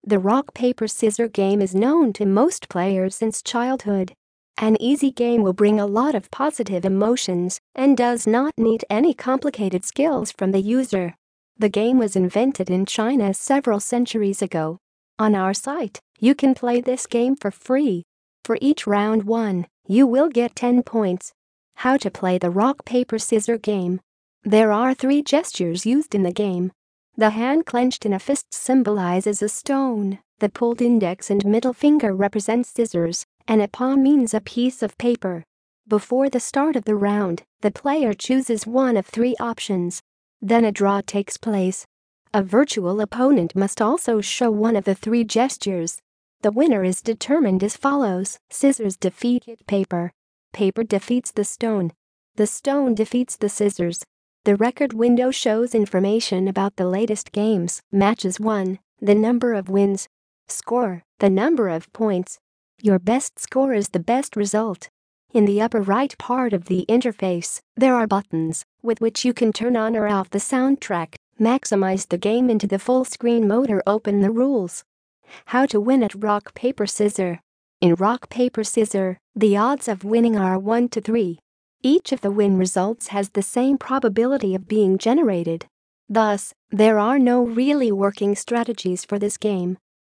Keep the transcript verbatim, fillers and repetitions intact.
The rock, paper, scissors game is known to most players since childhood. An easy game will bring a lot of positive emotions and does not need any complicated skills from the user. The game was invented in China several centuries ago. On our site, you can play this game for free. For each round won, you will get ten points. How to play the rock, paper, scissors game. There are three gestures used in the game. The hand clenched in a fist symbolizes a stone, the pulled index and middle finger represents scissors, and a palm means a piece of paper. Before the start of the round, the player chooses one of three options. Then a draw takes place. A virtual opponent must also show one of the three gestures. The winner is determined as follows: scissors defeat paper. Paper defeats the stone. The stone defeats the scissors. The record window shows information about the latest games. Matches won, the number of wins. Score, the number of points. Your best score is the best result. In the upper right part of the interface, there are buttons with which you can turn on or off the soundtrack, maximize the game into the full screen mode or open the rules. How to win at rock, paper, scissors. In rock, paper, scissors, the odds of winning are one to three. Each of the win results has the same probability of being generated. Thus, there are no really working strategies for this game.